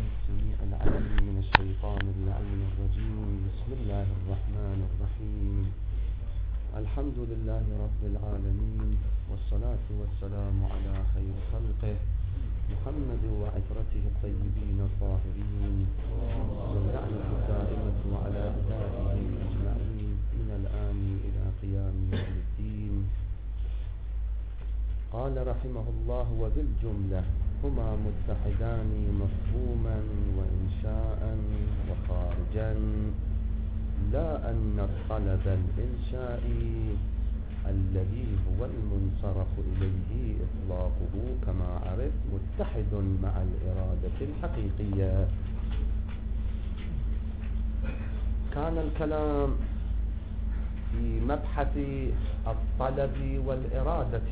السميع العليم من الشيطان اللعين الرجيم. بسم الله الرحمن الرحيم. الحمد لله رب العالمين، والصلاة والسلام على خير خلقه محمد وعترته الطيبين الطاهرين، واللعنة الدائمة على أعدائهم أجمعين من الآن إلى قيام يوم الدين. قال رحمه الله: وبالجملة هما متحدان مفهوما وإنشاء وخارجا، لا أن الطلب الإنشائي الذي هو المنصرف إليه إطلاقه كما عرف متحد مع الإرادة الحقيقية. كان الكلام في مبحث الطلب والإرادة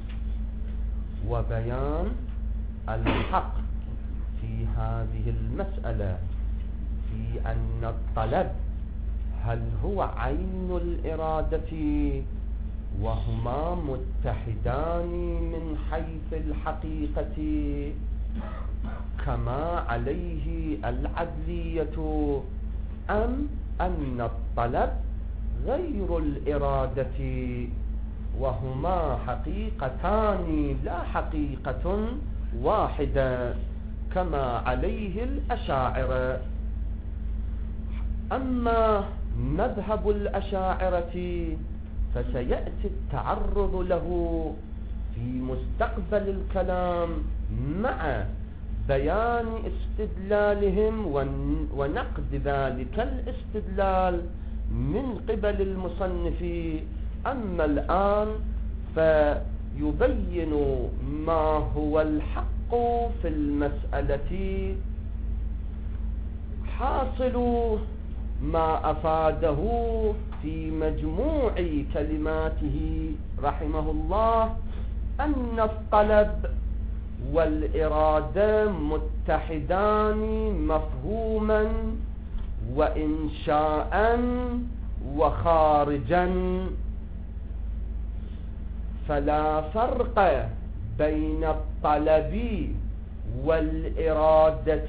وبيان الحق في هذه المسألة، في أن الطلب هل هو عين الإرادة وهما متحدان من حيث الحقيقة كما عليه العدلية، أم أن الطلب غير الإرادة وهما حقيقتان لا حقيقة واحدة كما عليه الأشاعرة. أما مذهب الأشاعرة فسيأتي التعرض له في مستقبل الكلام مع بيان استدلالهم ونقد ذلك الاستدلال من قبل المصنف. أما الآن فيبين ما هو الحق في المسألة. حاصل ما أفاده في مجموع كلماته رحمه الله أن الطلب والإرادة متحدان مفهوما وإنشاء وخارجا، فلا فرق بين الطلب والإرادة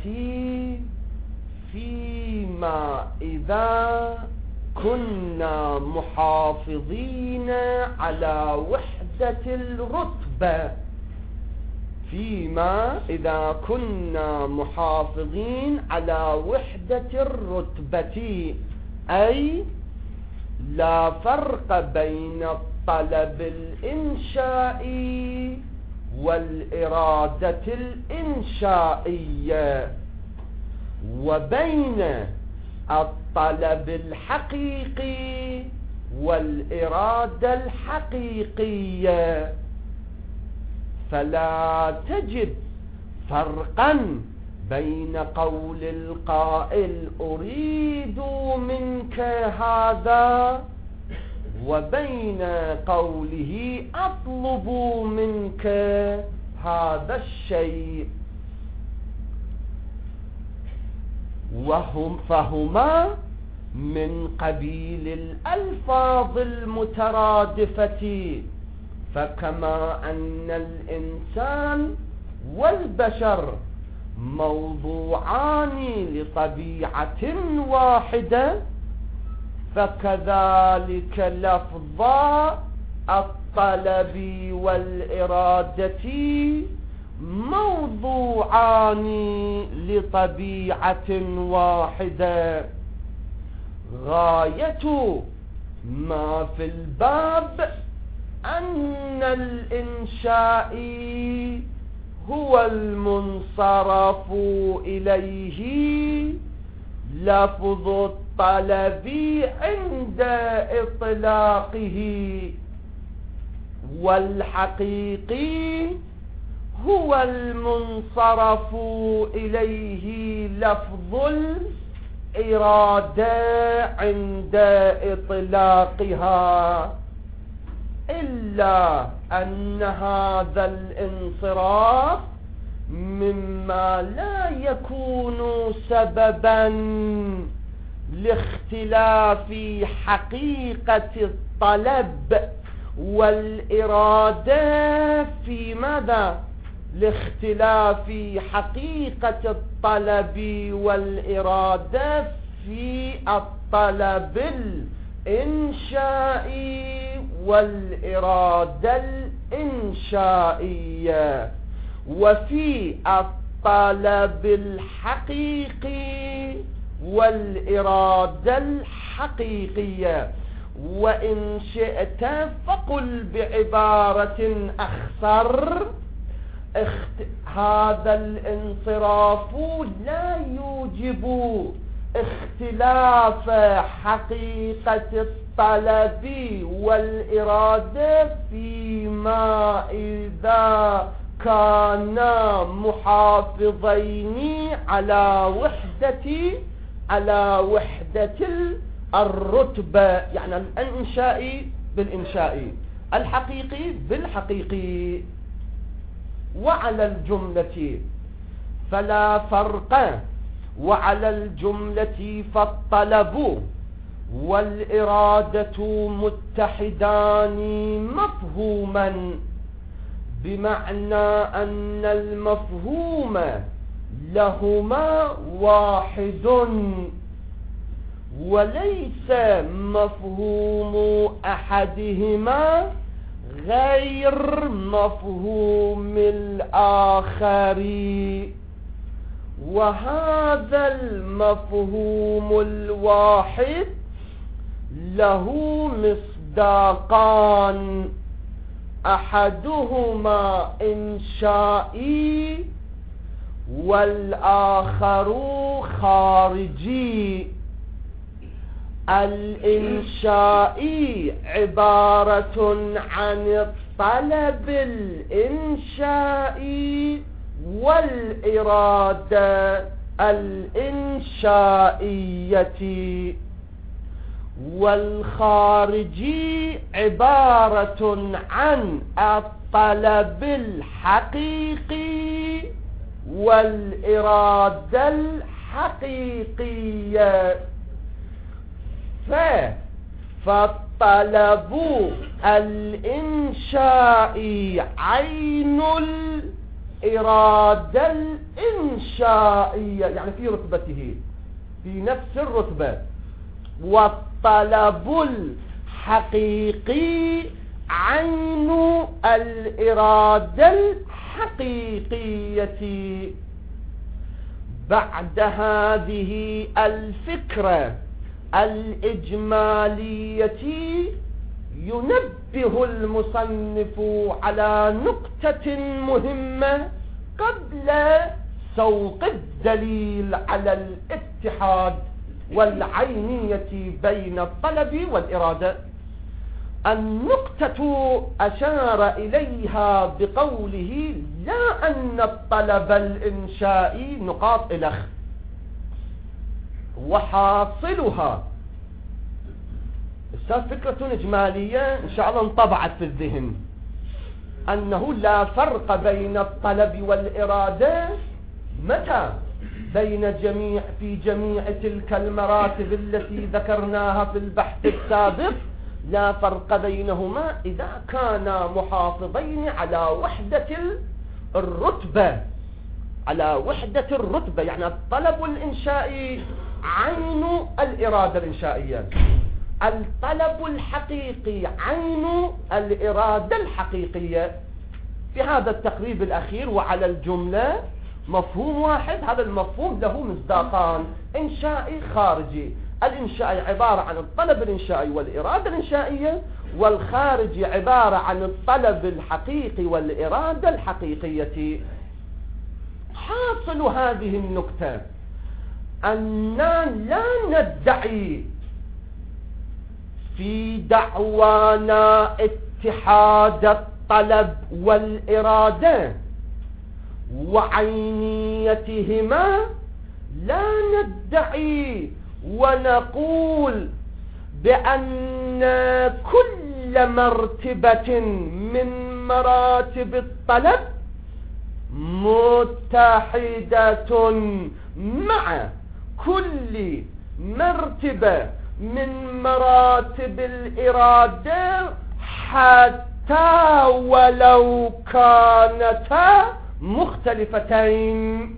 فيما إذا كنا محافظين على وحدة الرتبة، فيما إذا كنا محافظين على وحدة الرتبة، أي لا فرق بين الطلب الإنشائي والإرادة الإنشائية، وبين الطلب الحقيقي والإرادة الحقيقية، فلا تجد فرقا بين قول القائل أريد منك هذا وبين قوله أطلب منك هذا الشيء، فهما من قبيل الألفاظ المترادفة. فكما أن الإنسان والبشر موضوعان لطبيعة واحدة، فكذلك لفظا الطلب والإرادة موضوعان لطبيعة واحدة. غاية ما في الباب أن الإنشائي هو المنصرف إليه لفظ الطلب عند إطلاقه، والحقيقي هو المنصرف إليه لفظ الإرادة عند إطلاقها، إلا أن هذا الانصراف مما لا يكون سببا لاختلاف حقيقة الطلب والإرادة في ماذا؟ لاختلاف حقيقة الطلب والإرادة في الطلب الإنشائي والإرادة الإنشائية، وفي الطلب الحقيقي والإرادة الحقيقية. وإن شئت فقل بعبارة أخصر: هذا الانصراف لا يوجب اختلاف حقيقة الطلب والإرادة فيما إذا كانا محافظين على وحدة الرتبة، يعني الإنشائي بالإنشائي، الحقيقي بالحقيقي. وعلى الجملة فلا فرق، وعلى الجملة فالطلب والإرادة متحدان مفهوما، بمعنى أن المفهوم لهما واحد، وليس مفهوم أحدهما غير مفهوم الآخر. وهذا المفهوم الواحد له مصداقان: أحدهما إنشائي والآخر خارجي. الإنشائي عبارة عن الطلب الإنشائي والإرادة الإنشائية، والخارجي عبارة عن الطلب الحقيقي والإرادة الحقيقية. فالطلب الإنشائي عين الإرادة الإنشائية، يعني في رتبته، في نفس الرتبة. والطلب الحقيقي عين الإرادة الحقيقية. بعد هذه الفكرة الإجمالية ينبه المصنف على نقطة مهمة قبل سوق الدليل على الاتحاد والعينية بين الطلب والإرادة. النقطة أشار إليها بقوله: لا أن الطلب الإنشائي نقاط إلخ، وحاصلها فكرة إجمالية إن شاء الله انطبعت في الذهن، أنه لا فرق بين الطلب والإرادة متى في جميع تلك المراتب التي ذكرناها في البحث السابق. لا فرق بينهما إذا كانا محافظين على وحدة الرتبة، يعني الطلب الإنشائي عين الإرادة الإنشائية، الطلب الحقيقي عين الإرادة الحقيقية. في هذا التقريب الأخير وعلى الجملة مفهوم واحد، هذا المفهوم له مصداقان: إنشائي خارجي. الإنشائي عبارة عن الطلب الإنشائي والإرادة الإنشائية، والخارجي عبارة عن الطلب الحقيقي والإرادة الحقيقية. حاصل هذه النكتة أننا لا ندعي في دعوانا اتحاد الطلب والإرادة وعينيتهما، لا ندعي ونقول بأن كل مرتبة من مراتب الطلب متحدة مع كل مرتبة من مراتب الإرادة، حتى ولو كانتا مختلفتين.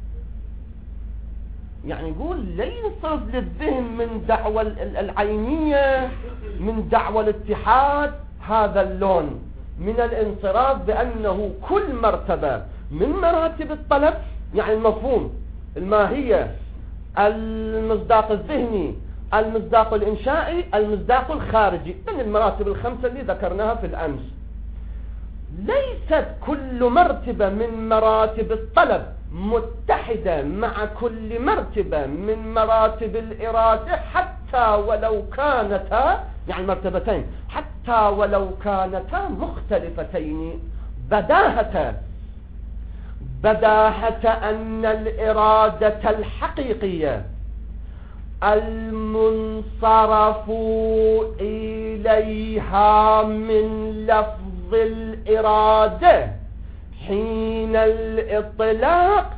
يعني يقول لا ينصرف للذهن من دعوى العينية، من دعوى الاتحاد هذا اللون من الانصراف، بأنه كل مرتبة من مراتب الطلب، يعني المفهوم، الماهية، المصداق الذهني، المصداق الإنشائي، المصداق الخارجي، من المراتب الخمسة اللي ذكرناها في الأمس. ليست كل مرتبة من مراتب الطلب متحدة مع كل مرتبة من مراتب الإرادة، حتى ولو كانتا، يعني مرتبتين، حتى ولو كانتا مختلفتين. بداهة أن الإرادة الحقيقية المنصرف إليها من لفظ الإرادة حين الإطلاق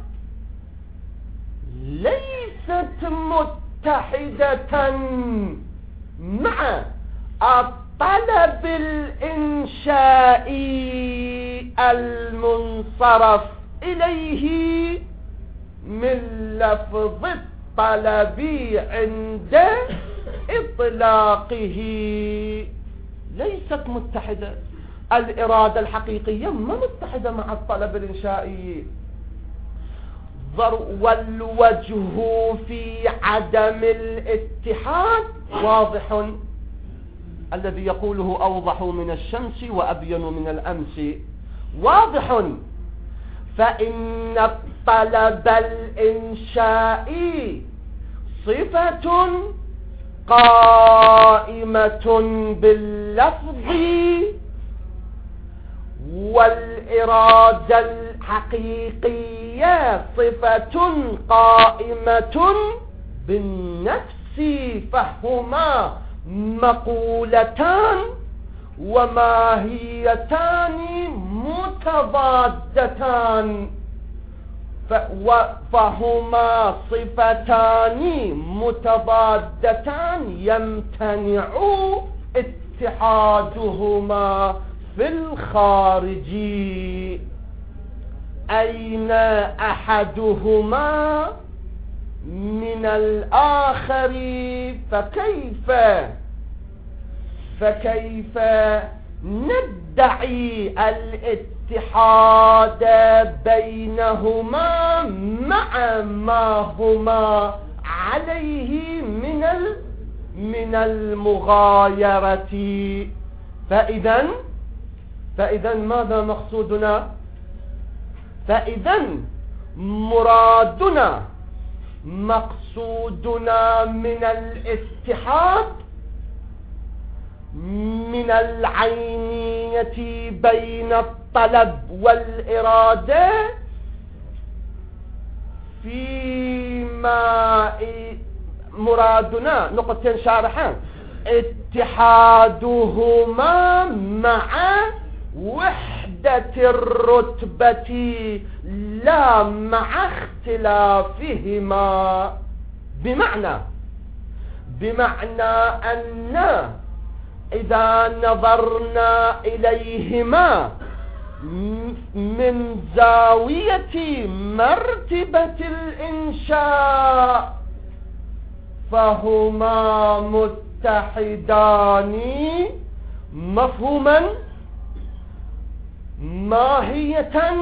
ليست متحدة مع الطلب الإنشائي المنصرف إليه من لفظ الطلب عند إطلاقه. ليست متحدة. الإرادة الحقيقية ما متحدة مع الطلب الإنشائي. والوجه في عدم الاتحاد واضح، الذي يقوله أوضح من الشمس وأبين من الأمس، واضح. فإن الطلب الإنشائي صفة قائمة باللفظ، والإرادة الحقيقية صفة قائمة بالنفس، فهما مقولتان وماهيتان متضادتان، فهما صفتان متضادتان يمتنع اتحادهما في الخارج. أين أحدهما من الآخر؟ فكيف ندعي الاتحاد بينهما مع ما هما عليه من المغايرة؟ فإذا ماذا مقصودنا؟ فإذا مقصودنا من الاتحاد من العينية بين الطلب والإرادة فيما مرادنا نقطتين شارحان: اتحادهما مع وحدة الرتبة لا مع اختلافهما. بمعنى أن إذا نظرنا إليهما من زاوية مرتبة الإنشاء فهما متحدان مفهوما، ماهية،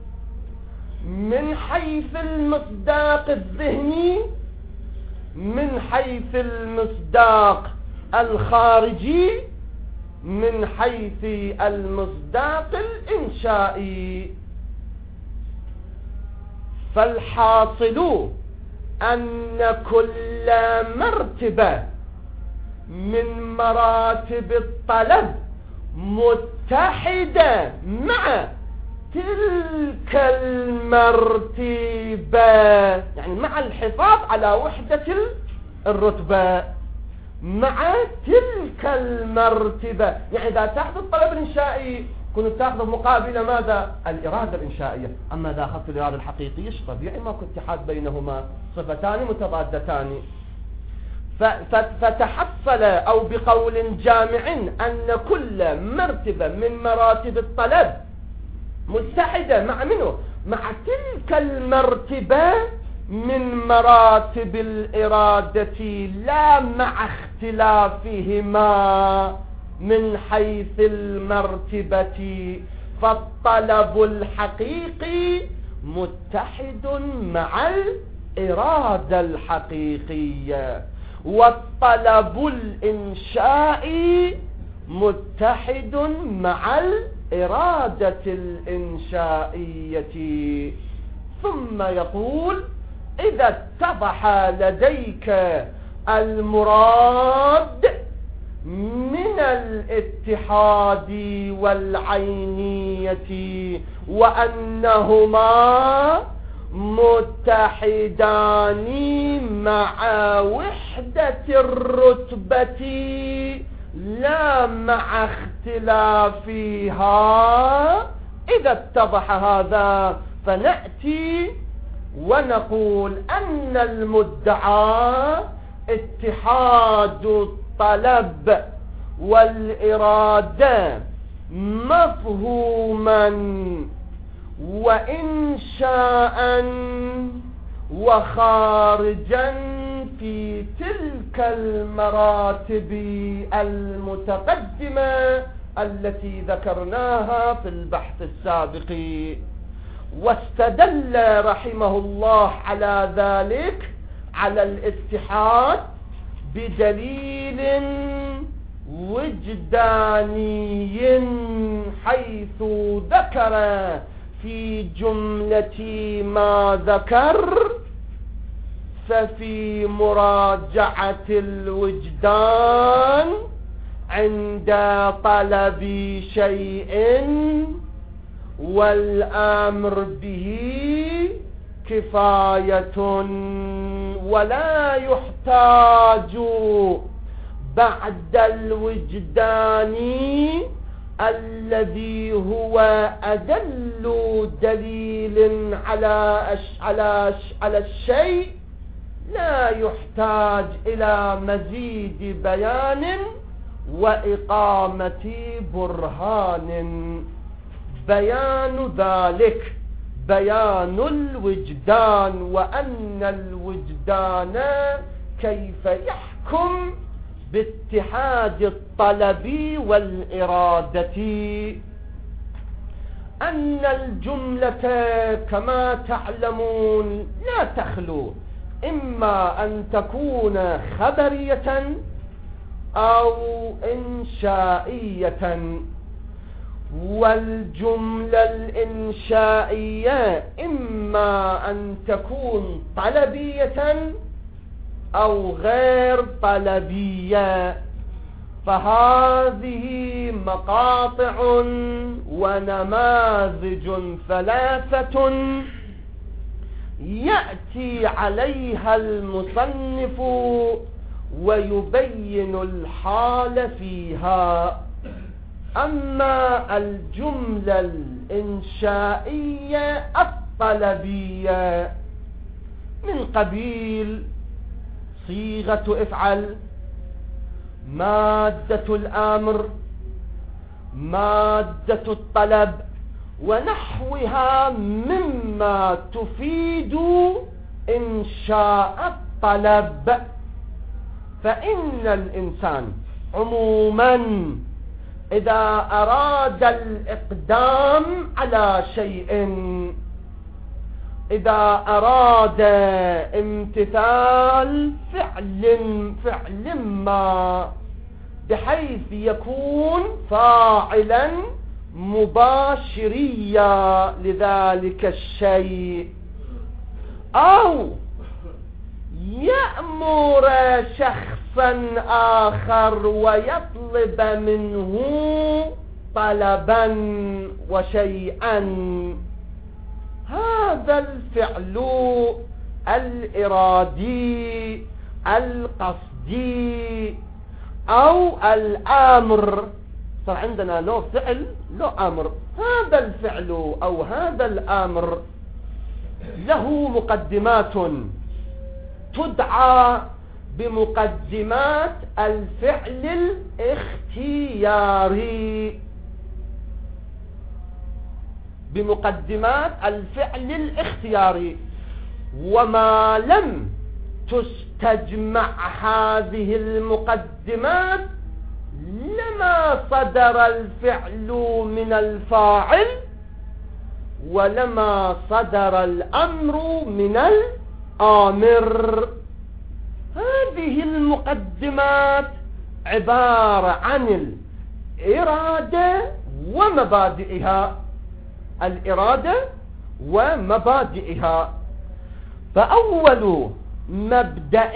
من حيث المصداق الذهني، من حيث المصداق الخارجي، من حيث المصداق الإنشائي. فالحاصل أن كل مرتبة من مراتب الطلب متحدة مع تلك المرتبة، يعني مع الحفاظ على وحدة الرتبة مع تلك المرتبة. يعني إذا تأخذ الطلب الإنشائي كنت تأخذ مقابل ماذا؟ الإرادة الإنشائية. أما إذا أخذت الإرادة الحقيقية طبيعي ماكو اتحاد بينهما، صفتان متضادتان. فتحصل أو بقول جامع أن كل مرتبة من مراتب الطلب متحدة مع منه؟ مع تلك المرتبة من مراتب الإرادة لا مع اختلافهما من حيث المرتبة، فالطلب الحقيقي متحد مع الإرادة الحقيقية، والطلب الإنشائي متحد مع الإرادة الإنشائية. ثم يقول: إذا اتضح لديك المراد من الاتحاد والعينية وأنهما متحدان مع وحدة الرتبة لا مع اختلافها، إذا اتضح هذا فنأتي ونقول أن المدعى اتحاد الطلب والإرادة مفهوما وإنشاء وخارجا في تلك المراتب المتقدمة التي ذكرناها في البحث السابق. واستدل رحمه الله على ذلك، على الاتحاد، بدليل وجداني، حيث ذكر في جملة ما ذكر: ففي مراجعة الوجدان عند طلب شيء والأمر به كفاية، ولا يحتاج بعد الوجدان الذي هو أدل دليل على الشيء، لا يحتاج إلى مزيد بيان وإقامة برهان. بيان ذلك بيان الوجدان، وأن الوجدان كيف يحكم باتحاد الطلب والإرادة. أن الجملة كما تعلمون لا تخلو إما أن تكون خبرية أو إنشائية، والجملة الإنشائية إما أن تكون طلبية أو غير طلبية. فهذه مقاطع ونماذج ثلاثة يأتي عليها المصنف ويبين الحال فيها. أما الجملة الإنشائية الطلبية من قبيل صيغة افعل، مادة الأمر، مادة الطلب، ونحوها مما تفيد إنشاء الطلب. فإن الإنسان عموما إذا أراد الإقدام على شيء، إذا أراد امتثال فعل ما بحيث يكون فاعلا مباشريا لذلك الشيء، أو يأمر شخصا آخر ويطلب منه طلبا وشيئا، هذا الفعل الإرادي القصدي أو الأمر، صار عندنا له فعل له أمر، هذا الفعل أو هذا الأمر له مقدمات تدعى بمقدمات الفعل الاختياري، بمقدمات الفعل الاختياري. وما لم تستجمع هذه المقدمات لما صدر الفعل من الفاعل ولما صدر الأمر من الآمر. هذه المقدمات عبارة عن الإرادة ومبادئها. الإرادة ومبادئها. فأول مبدأ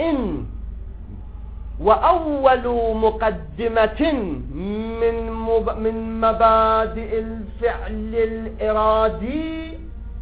وأول مقدمة من مبادئ الفعل الإرادي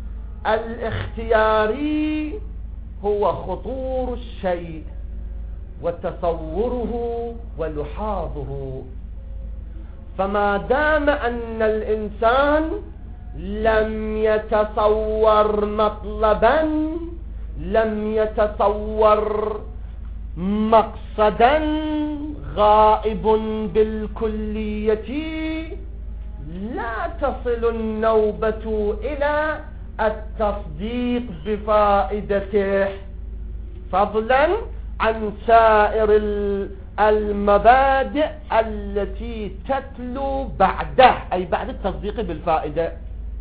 الاختياري هو خطور الشيء وتصوره ولحاظه. فما دام أن الإنسان لم يتصور مطلبا، لم يتصور مقصدا غائب بالكلية، لا تصل النوبة إلى التصديق بفائدته، فضلا عن سائر المبادئ التي تتلو بعده، أي بعد التصديق بالفائدة.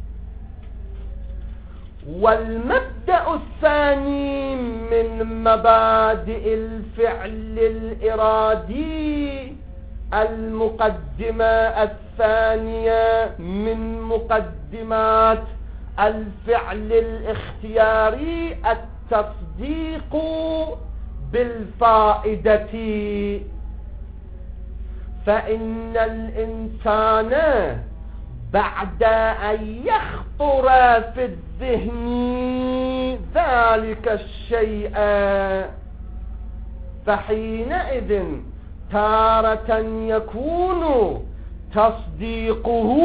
والمبدأ الثاني من مبادئ الفعل الإرادي، المقدمة الثانية من مقدمات الفعل الاختياري التصديق بالفائدة. فإن الإنسان بعد أن يخطر في الذهن ذلك الشيء فحينئذ تارة يكون تصديقه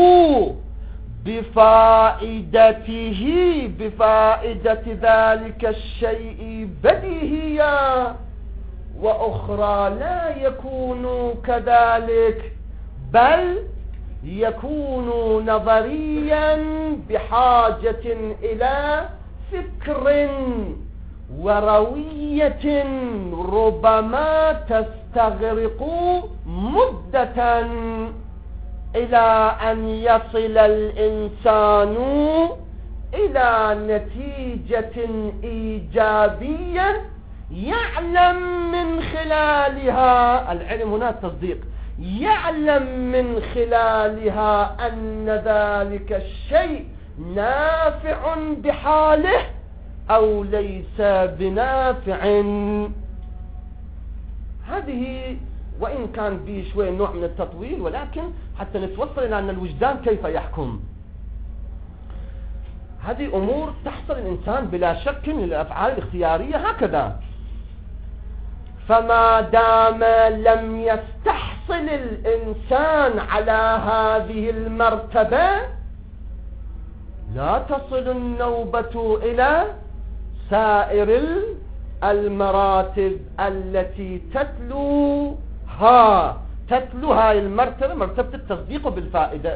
بفائدته، بفائدة ذلك الشيء بديهيا، وأخرى لا يكون كذلك، بل يكون نظريا بحاجة إلى فكر وروية ربما تستغرق مدة إلى أن يصل الإنسان إلى نتيجة إيجابية يعلم من خلالها، العلم هنا التصديق، يعلم من خلالها أن ذلك الشيء نافع بحاله أو ليس بنافع. هذه وإن كان به شوي نوع من التطويل، ولكن حتى نتوصل إلى أن الوجدان كيف يحكم. هذه أمور تحصل الإنسان بلا شك من الأفعال الاختيارية هكذا. فما دام لم يستحصل الإنسان على هذه المرتبة لا تصل النوبة إلى سائر المراتب التي تتلو هاي المرتبة، مرتبة التصديق بالفائدة.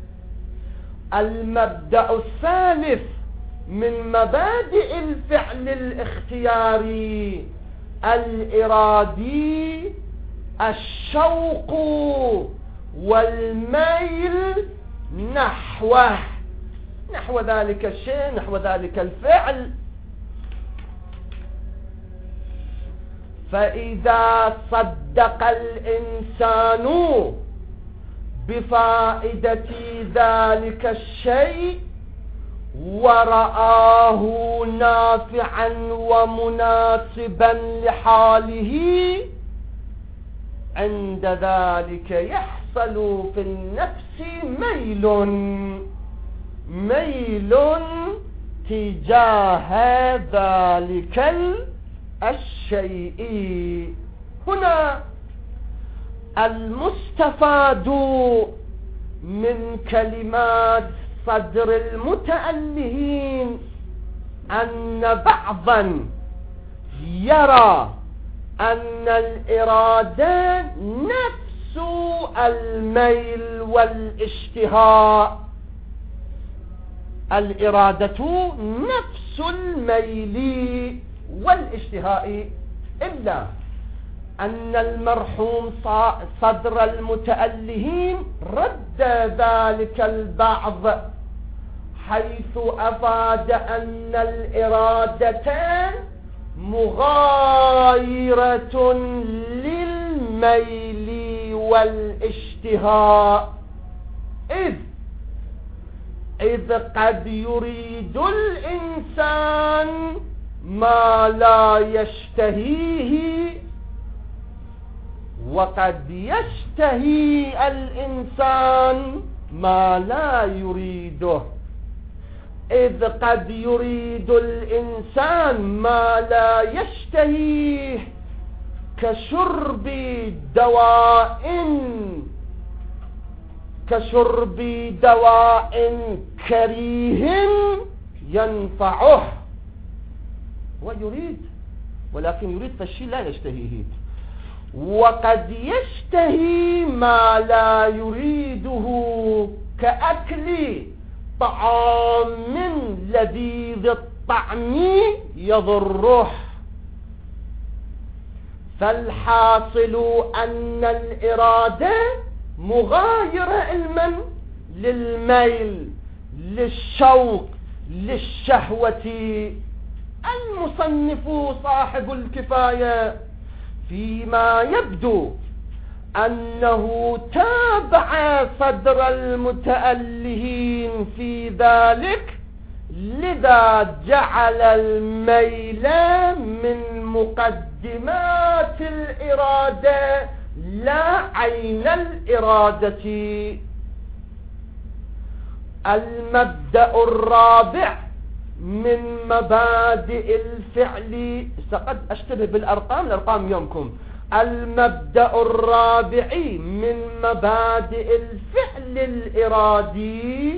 المبدأ الثالث من مبادئ الفعل الاختياري الإرادي الشوق والميل نحو ذلك الشيء، نحو ذلك الفعل. فإذا صدق الإنسان بفائدة ذلك الشيء ورآه نافعا ومناسبا لحاله، عند ذلك يحصل في النفس ميل تجاه ذلك الشيء. هنا المستفاد من كلمات صدر المتألهين أن بعضا يرى أن الإرادة نفس الميل والاشتهاء، الإرادة نفس الميل والاشتهاء، إلا أن المرحوم صدر المتألهين رد ذلك البعض، حيث أفاد أن الإرادة مغايرة للميل والاشتهاء، إذ قد يريد الإنسان ما لا يشتهيه، وقد يشتهي الإنسان ما لا يريده. إذ قد يريد الإنسان ما لا يشتهيه كشرب دواء كريه ينفعه، ويريد، ولكن يريد فالشيء لا يشتهيه. وقد يشتهي ما لا يريده كأكل طعام لذيذ الطعم يضره. فالحاصل أن الإرادة مغايرة علما للميل، للشوق، للشهوة. المصنف صاحب الكفاية فيما يبدو أنه تابع صدر المتألهين في ذلك، لذا جعل الميل من مقدمات الإرادة لا عين الإرادة. المبدأ الرابع من مبادئ الفعل، قد أشتبه بالأرقام، الأرقام يومكم. المبدأ الرابع من مبادئ الفعل الإرادي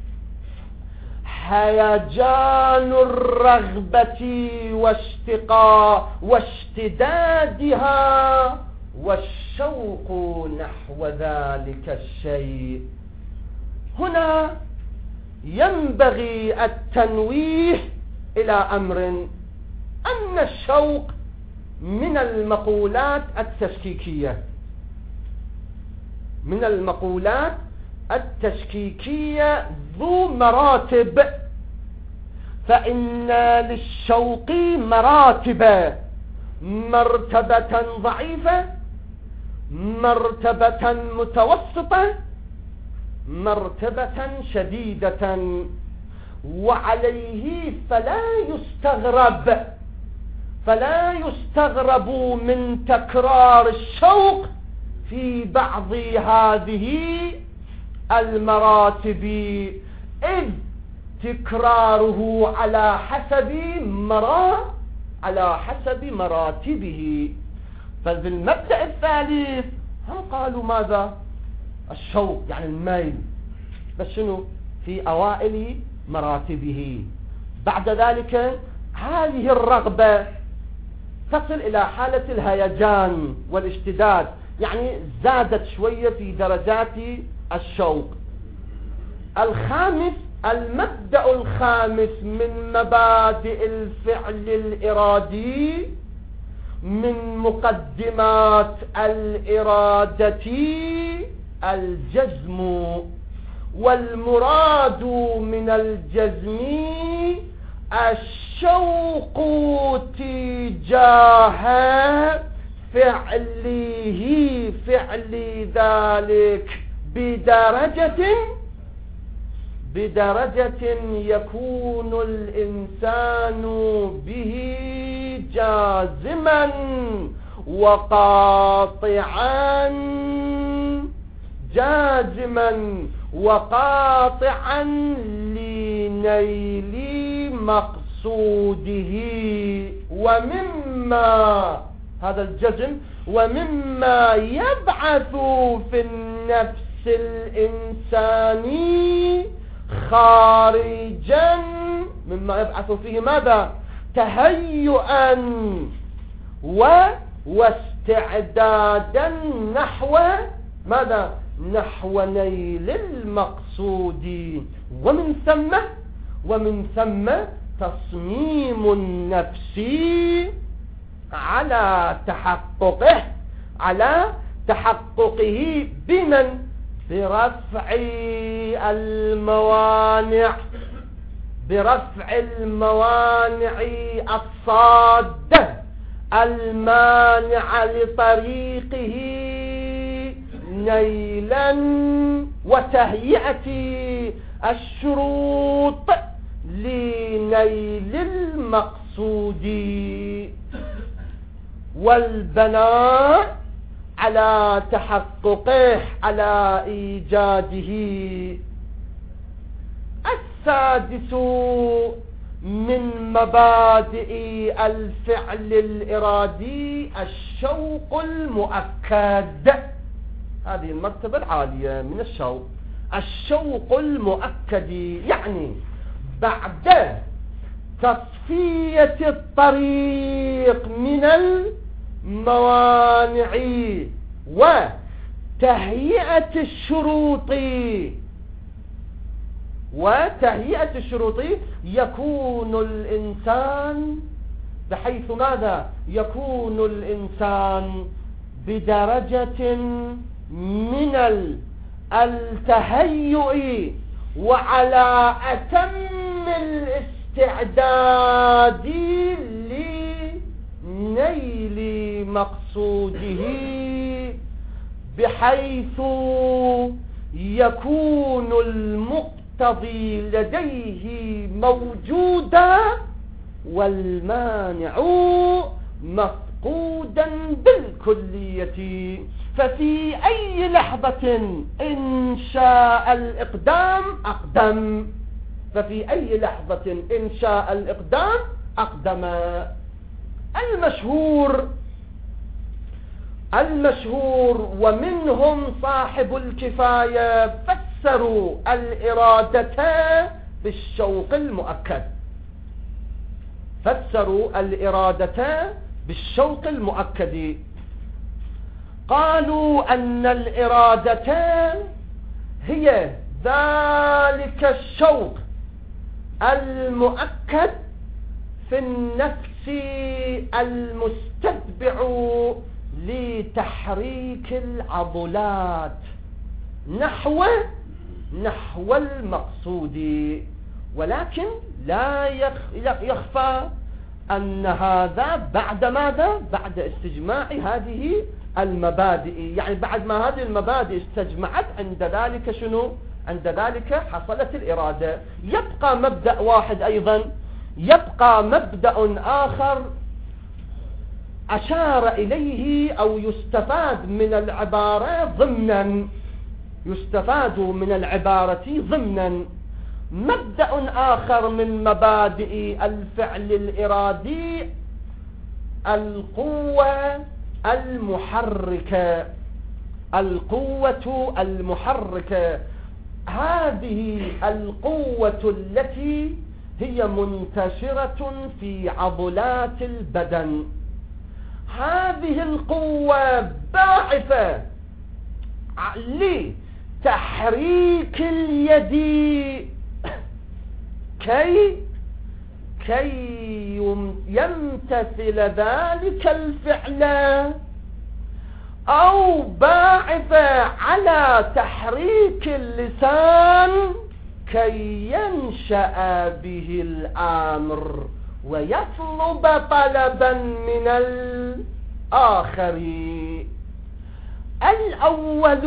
هيجان الرغبة واشتدادها والشوق نحو ذلك الشيء. هنا ينبغي التنويه إلى أمر، أن الشوق من المقولات التشكيكية ذو مراتب. فإن للشوق مراتب: مرتبة ضعيفة، مرتبة متوسطة، مرتبة شديدة. وعليه فلا يستغرب من تكرار الشوق في بعض هذه المراتب، إذ تكراره على حسب مراتبه. ففي المبدأ الثالث هم قالوا ماذا؟ الشوق يعني الميل، بس شنو؟ في أوائل مراتبه. بعد ذلك هذه الرغبة تصل إلى حالة الهيجان والاشتداد، يعني زادت شوية في درجات الشوق. المبدأ الخامس من مبادئ الفعل الإرادي من مقدمات الإرادة الجزم، والمراد من الجزم الشوق تجاه فعل ذلك بدرجة يكون الإنسان به جازما وقاطعا لنيل مقصوده. ومما هذا الجزم ومما يبعث في النفس الإنساني خارجا، مما يبعث فيه ماذا؟ تهيئا واستعدادا نحو ماذا؟ نحو نيل المقصود. ومن ثم ومن ثم تصميم النفس على تحققه بمن؟ برفع الموانع الصادة المانع لطريقه نيلا وتهيئة الشروط لنيل المقصود، والبناء على تحققه على إيجاده. السادس من مبادئ الفعل الإرادي الشوق المؤكد. هذه المرتبة العالية من الشوق المؤكد، يعني بعد تصفية الطريق من الموانع وتهيئة الشروط يكون الإنسان بحيث ماذا؟ يكون الإنسان بدرجة من التهيؤ وعلى أتم الاستعداد لنيل مقصوده، بحيث يكون المقتضي لديه موجودا والمانع مفقودا بالكلية. ففي أي لحظة إن شاء الإقدام أقدم. المشهور ومنهم صاحب الكفاية فسروا الإرادة بالشوق المؤكد. قالوا أن الإرادة هي ذلك الشوق المؤكد في النفس المستتبع لتحريك العضلات نحو المقصود. ولكن لا يخفى أن هذا بعد ماذا؟ بعد استجماع هذه المبادئ، يعني بعد ما هذه المبادئ استجمعت عند ذلك شنو؟ عند ذلك حصلت الإرادة. يبقى مبدأ واحد أيضا، يبقى مبدأ آخر أشار إليه أو يستفاد من العبارة ضمنا. مبدأ آخر من مبادئ الفعل الإرادي القوة المحركة. هذه القوة التي هي منتشرة في عضلات البدن، هذه القوة باعثة لتحريك اليد كي يمتثل ذلك الفعل، أو باعثة على تحريك اللسان كي ينشأ به الأمر ويطلب طلبا من الآخر. الأول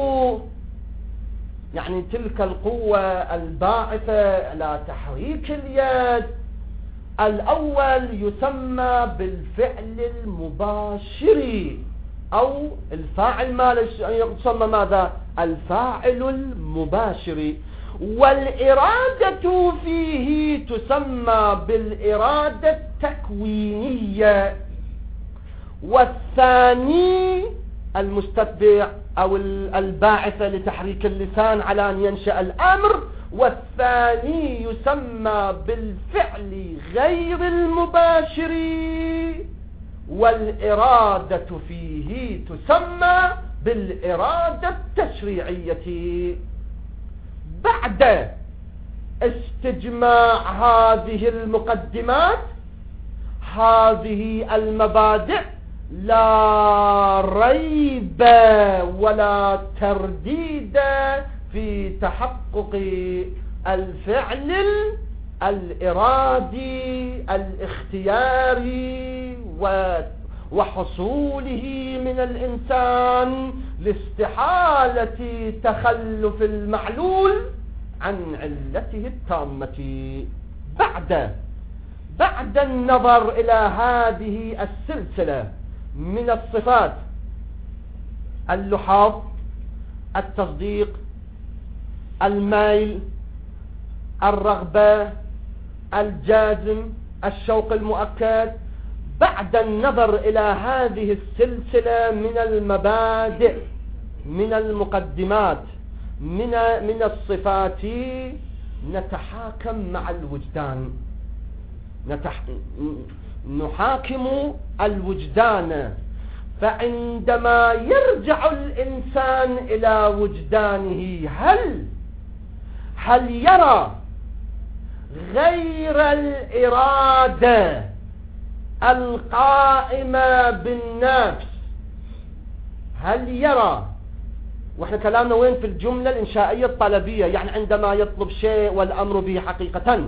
يعني تلك القوة الباعثة على تحريك اليد، الأول يسمى بالفعل المباشر، أو الفاعل يسمى ماذا؟ الفاعل المباشر. والإرادة فيه تسمى بالإرادة التكوينية. والثاني المستتبع أو الباعثة لتحريك اللسان على أن ينشأ الأمر، والثاني يسمى بالفعل غير المباشر. والإرادة فيه تسمى بالإرادة التشريعية. بعد استجماع هذه المقدمات، هذه المبادئ، لا ريب ولا ترديد في تحقق الفعل الإرادي الاختياري وحصوله من الإنسان لاستحالة تخلف المعلول عن علته التامة. بعد النظر إلى هذه السلسلة من الصفات: اللحاظ، التصديق، الميل، الرغبة، الجازم، الشوق المؤكد، بعد النظر إلى هذه السلسلة من المبادئ، من المقدمات، من الصفات، نتحاكم مع الوجدان، نحاكم الوجدان. فعندما يرجع الإنسان إلى وجدانه، هل يرى غير الإرادة القائمة بالنفس؟ هل يرى، واحنا كلامنا وين؟ في الجملة الإنشائية الطلبية، يعني عندما يطلب شيء والأمر به حقيقة،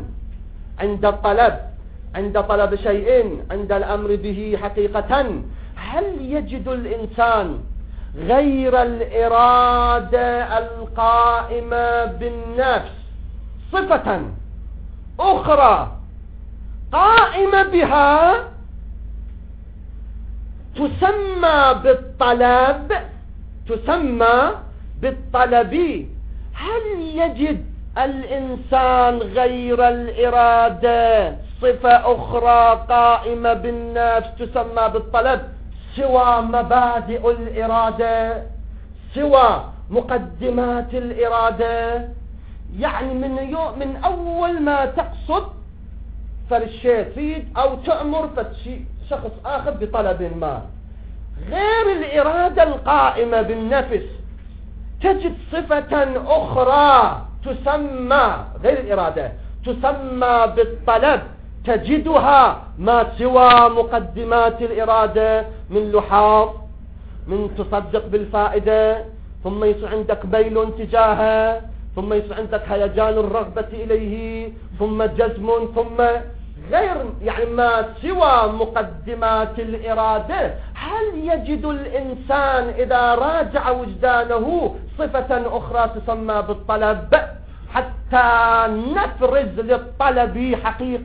عند طلب شيء، عند الأمر به حقيقة، هل يجد الإنسان غير الإرادة القائمة بالنفس صفة أخرى قائمة بها تسمى بالطلب؟ هل يجد الإنسان غير الإرادة صفة أخرى قائمة بالنفس تسمى بالطلب، سوى مبادئ الإرادة، سوى مقدمات الإرادة؟ يعني من أول ما تقصد فالشيء تريد أو تأمر شخص آخر بطلب ما، غير الإرادة القائمة بالنفس تجد صفة أخرى تسمى غير الإرادة، تسمى بالطلب، تجدها ما سوى مقدمات الإرادة من لحاظ، من تصدق بالفائدة، ثم يصير عندك ميل تجاهه، ثم يصير عندك هيجان الرغبة إليه، ثم جزم، ثم غير، يعني ما سوى مقدمات الإرادة. هل يجد الإنسان إذا راجع وجدانه صفة أخرى تسمى بالطلب، حتى نفرز للطلب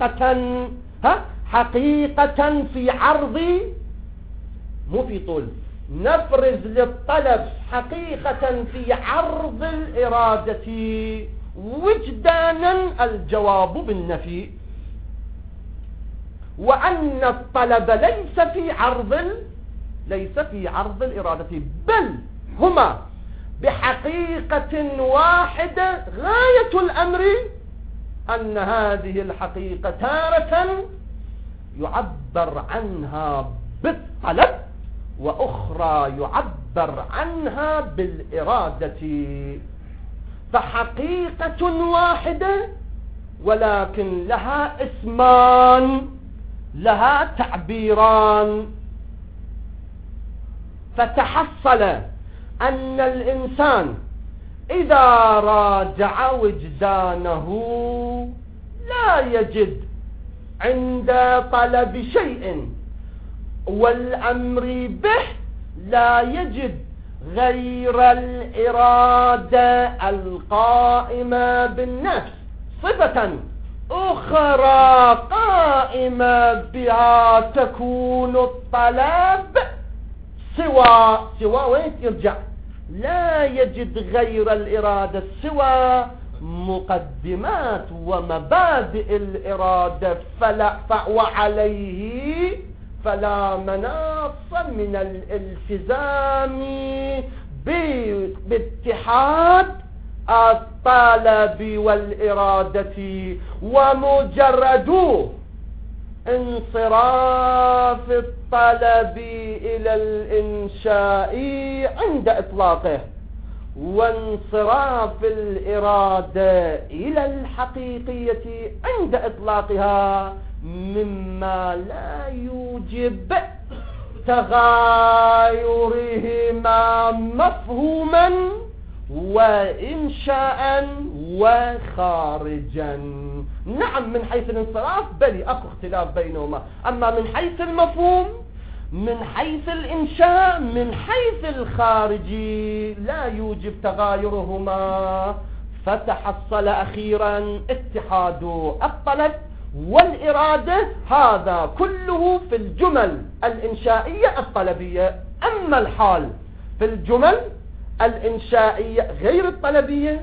حقيقة في عرض، مو في طول، نفرز للطلب حقيقة في عرض الإرادة وجدانا؟ الجواب بالنفي، وأن الطلب ليس في عرض الإرادة، بل هما بحقيقة واحدة. غاية الأمر أن هذه الحقيقة تارة يعبر عنها بالطلب، وأخرى يعبر عنها بالإرادة، فحقيقة واحدة ولكن لها اسمان، لها تعبيران. فتحصل أن الإنسان إذا راجع وجدانه لا يجد عند طلب شيء والأمر به، لا يجد غير الإرادة القائمة بالنفس صفة أخرى قائمة بها تكون الطلب، سوى وين يرجع؟ لا يجد غير الإرادة سوى مقدمات ومبادئ الإرادة، وعليه فلا مناص من الالتزام باتحاد الطلب والإرادة، ومجرد انصراف الطلب إلى الإنشاء عند إطلاقه، وانصراف الإرادة إلى الحقيقية عند إطلاقها مما لا يوجب تغايرهما مفهوما وإنشاء وخارجا. نعم من حيث الانصراف بل أكو اختلاف بينهما، أما من حيث المفهوم، من حيث الإنشاء، من حيث الخارجي لا يوجب تغايرهما. فتحصل أخيرا اتحاد الطلب والإرادة، هذا كله في الجمل الإنشائية الطلبية. أما الحال في الجمل الإنشائية غير الطلبية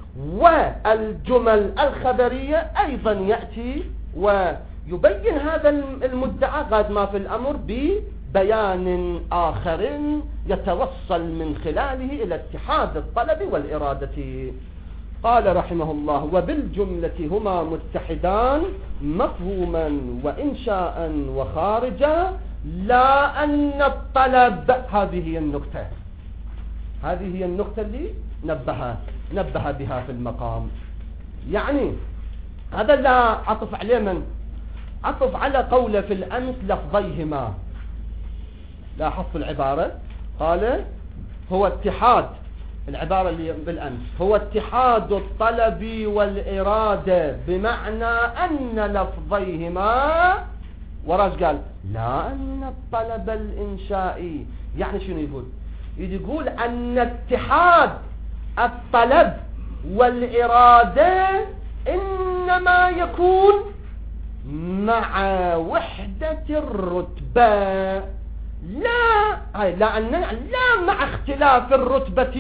والجمل الخبرية أيضا يأتي ويبين هذا المدعى قد ما في الأمر ببيان آخر يتوصل من خلاله إلى اتحاد الطلب والإرادة. قال رحمه الله: وبالجملة هما متحدان مفهوما وإنشاء وخارجا، لا أن الطلب. هذه هي النقطة، هذه هي النقطة اللي نبه بها في المقام. يعني هذا لا عطف عليه، من عطف على قوله في الأمس لفظيهما. لاحظت العبارة، قال هو اتحاد، العبارة اللي بالأمس هو اتحاد الطلب والإرادة بمعنى أن لفظيهما، وراش قال لا أن الطلب الإنشائي. يعني شنو يقول؟ يقول أن اتحاد الطلب والإرادة إنما يكون مع وحدة الرتبة، لا مع اختلاف الرتبة،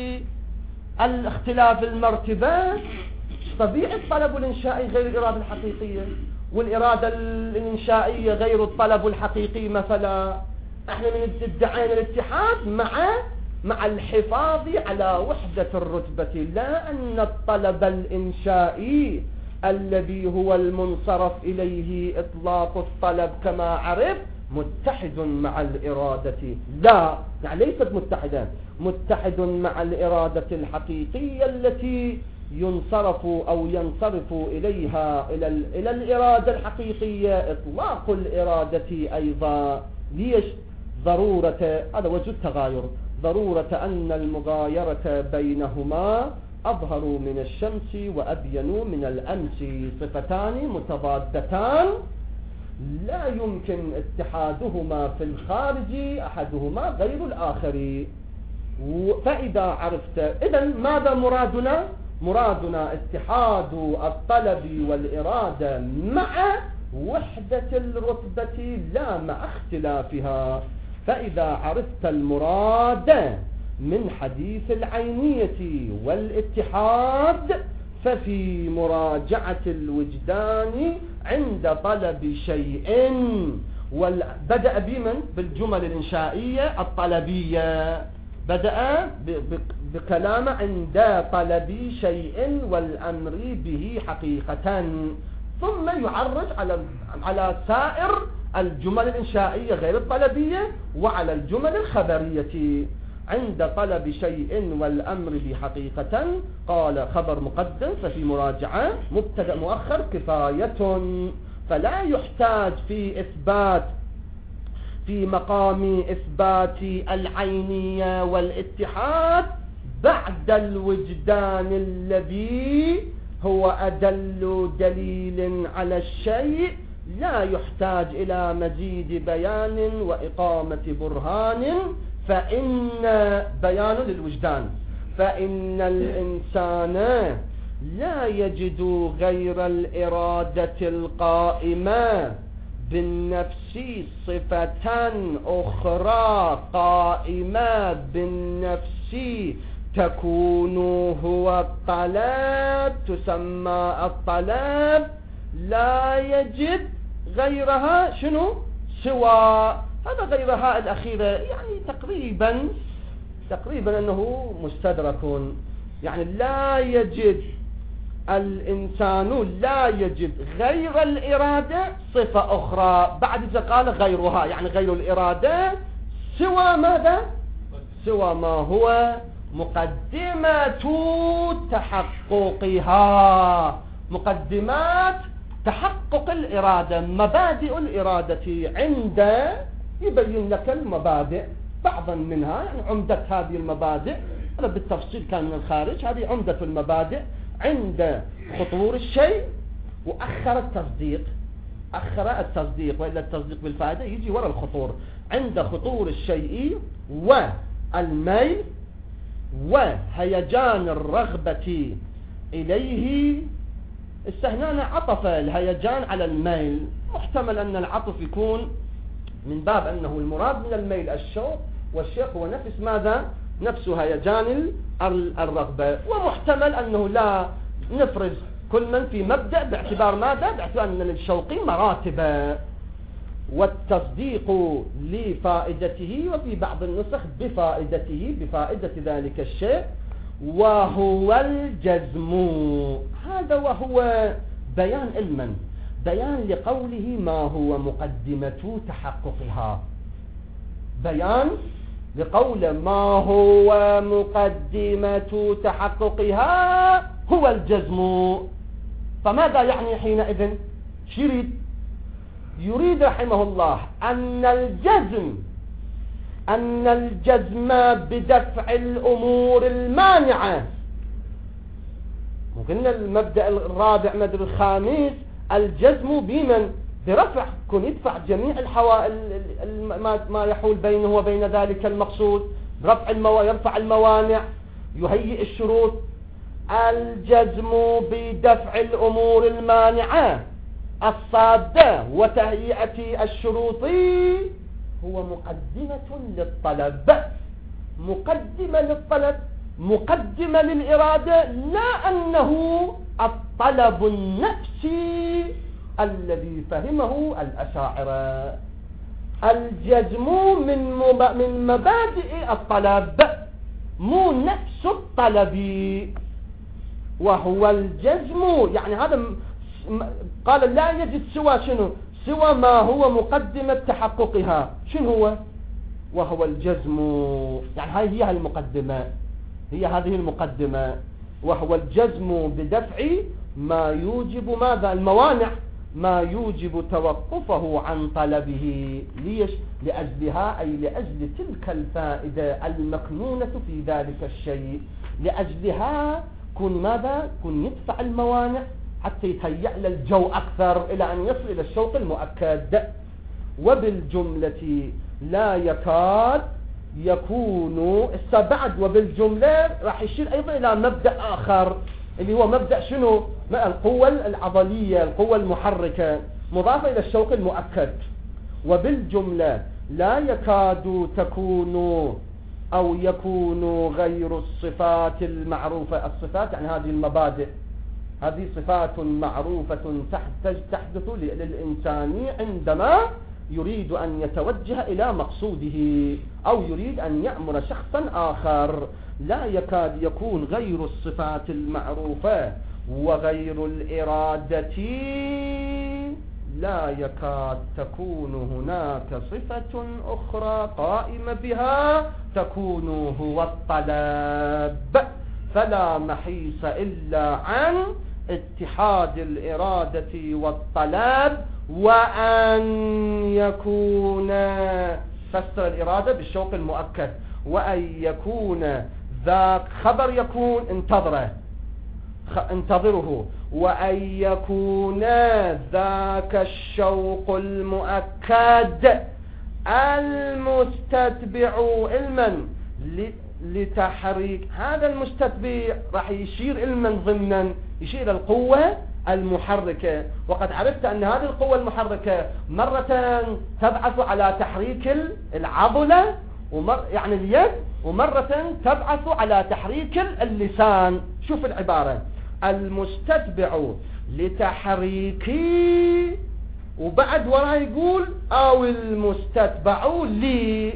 الاختلاف المرتبة. طبيعي الطلب الإنشائي غير الإرادة الحقيقية، والإرادة الإنشائية غير الطلب الحقيقي مثلا. احنا من ادعينا الاتحاد مع الحفاظ على وحدة الرتبة، لا أن الطلب الإنشائي الذي هو المنصرف إليه إطلاق الطلب كما عرف متحد مع الإرادة، لا، يعني ليست متحدة، متحد مع الإرادة الحقيقية التي ينصرف إليها إلى الإرادة الحقيقية إطلاق الإرادة أيضا. ليش؟ ضرورة، هذا وجه التغاير، ضرورة أن المغايرة بينهما أظهر من الشمس وأبين من الأمس، صفتان متضادتان لا يمكن اتحادهما في الخارج أحدهما غير الآخر. فإذا عرفت إذن ماذا مرادنا؟ مرادنا اتحاد الطلب والإرادة مع وحدة الرتبة لا مع اختلافها. فإذا عرفت المراد من حديث العينية والاتحاد ففي مراجعة الوجدان عند طلب شيء، بدأ بمن؟ بالجمل الإنشائية الطلبية، بدأ بكلام عند طلب شيء والأمر به حقيقة، ثم يعرج على سائر الجمل الإنشائية غير الطلبية وعلى الجمل الخبرية. عند طلب شيء والأمر بحقيقة قال خبر مقدم، ففي مراجعة مبتدأ مؤخر كفاية، فلا يحتاج في مقام إثبات العينية والاتحاد بعد الوجدان الذي هو أدل دليل على الشيء، لا يحتاج إلى مزيد بيان وإقامة برهان. فإن بيان للوجدان، فإن الإنسان لا يجد غير الإرادة القائمة بالنفس صفة أخرى قائمة بالنفس تكون هو الطلب، تسمى الطلب، لا يجد غيرها شنو سوى هذا غيرها الأخيرة. يعني تقريبا أنه مستدرك، يعني لا يجد الإنسان لا يجد غير الإرادة صفة أخرى، بعد إذا قال غيرها يعني غير الإرادة سوى ماذا؟ سوى ما هو مقدمة تحققها، مقدمات تحقق الإرادة، مبادئ الإرادة عند، يبين لك المبادئ بعضا منها، يعني عمدة هذه المبادئ، هذا بالتفصيل كان من الخارج، هذه عمدة المبادئ عند خطور الشيء، وأخر التصديق، أخر التصديق، وإلا التصديق بالفائدة يجي وراء الخطور، عند خطور الشيء والميل وهيجان الرغبة إليه. استهنانا عطف الهيجان على الميل، محتمل أن العطف يكون من باب أنه المراد من الميل الشوق، والشيخ هو نفس ماذا؟ نفس هيجان الرغبة، ومحتمل أنه لا نفرز كل من في مبدأ باعتبار ماذا؟ باعتبار أن للشوق مراتب، والتصديق لفائدته، وفي بعض النسخ بفائدته، بفائدة ذلك الشيء، وهو الجزم. هذا وهو بيان علما، بيان لقوله ما هو مقدمة تحققها، بيان لقول ما هو مقدمة تحققها هو الجزم. فماذا يعني حينئذ؟ يريد رحمه الله أن الجزم بدفع الأمور المانعة، ممكن المبدأ الرابع مدر الخامس، الجزم بمن؟ برفع، كن يدفع جميع ما يحول بينه وبين ذلك المقصود، يرفع الموانع، يهيئ الشروط. الجزم بدفع الأمور المانعة الصادة وتهيئة الشروط هو مقدمة للطلب، مقدمة للطلب، مقدمة للإرادة، لا أنه الطلب النفسي الذي فهمه الأشاعرة. الجزم من مبادئ الطلب، مو نفس الطلب، وهو الجزم. يعني هذا قال لا يجد سوى شنو؟ سوى ما هو مقدمة تحققها. شنو هو؟ وهو الجزم. يعني هذه هي المقدمة، هي هذه المقدمة، وهو الجزم بدفع ما يوجب ماذا؟ الموانع، ما يوجب توقفه عن طلبه. ليش؟ لأجلها، أي لأجل تلك الفائدة المكنونة في ذلك الشيء، لأجلها كن ماذا؟ كن يدفع الموانع حتى يتهيأ للجو أكثر إلى أن يصل إلى الشوق المؤكد. وبالجملة لا يكاد يكون استبعد، وبالجملة راح يشير أيضا إلى مبدأ آخر اللي هو مبدأ شنو؟ القوة العضلية، القوة المحركة مضافة إلى الشوق المؤكد. وبالجملة لا يكاد تكون أو يكون غير الصفات المعروفة. الصفات يعني هذه المبادئ، هذه صفات معروفة تحدث للإنسان عندما يريد أن يتوجه إلى مقصوده أو يريد أن يأمر شخصا آخر. لا يكاد يكون غير الصفات المعروفة وغير الإرادة، لا يكاد تكون هناك صفة أخرى قائمة بها تكون هو الطلب. فلا محيص إلا عن اتحاد الإرادة والطلب، وأن يكون، فسر الإرادة بالشوق المؤكد، وأن يكون ذاك خبر يكون انتظره، وأن يكون ذاك الشوق المؤكد المستتبع علما لتحريك. هذا المستتبع راح يشير علما ضمنا، يشير إلى القوة المحركة. وقد عرفت أن هذه القوة المحركة مرة تبعث على تحريك العضلة يعني اليد، ومرة تبعث على تحريك اللسان. شوف العبارة، المستتبع لتحريكي، وبعد وراه يقول أو المستتبع لي،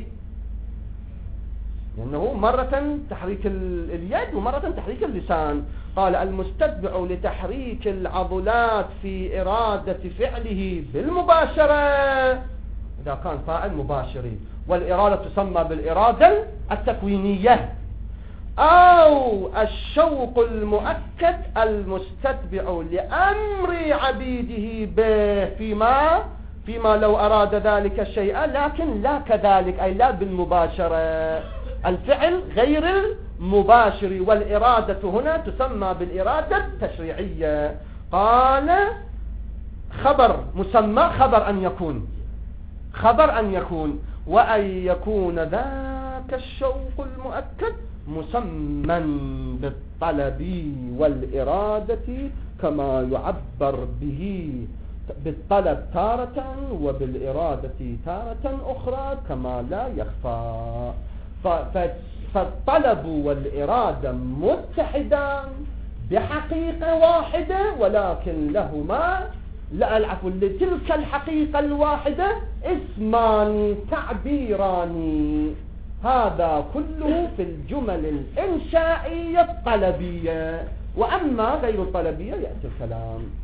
لأنه مرة تحريك اليد ومرة تحريك اللسان. قال المستتبع لتحريك العضلات في إرادة فعله بالمباشرة إذا كان فاعل مباشري، والإرادة تسمى بالإرادة التكوينية، أو الشوق المؤكد المستتبع لأمر عبيده به فيما لو أراد ذلك الشيء، لكن لا كذلك، أي لا بالمباشرة، الفعل غير المباشر، والإرادة هنا تسمى بالإرادة التشريعية. قال خبر مسمى خبر أن يكون وأن يكون ذاك الشوق المؤكد مسمى بالطلب والإرادة، كما يعبر به بالطلب تارة وبالإرادة تارة أخرى كما لا يخفى. فالطلب والإرادة متحدان بحقيقة واحدة، ولكن لهما لتلك الحقيقة الواحدة اسمان تعبيران. هذا كله في الجمل الإنشائية الطلبية، وأما غير الطلبية يأتي الكلام.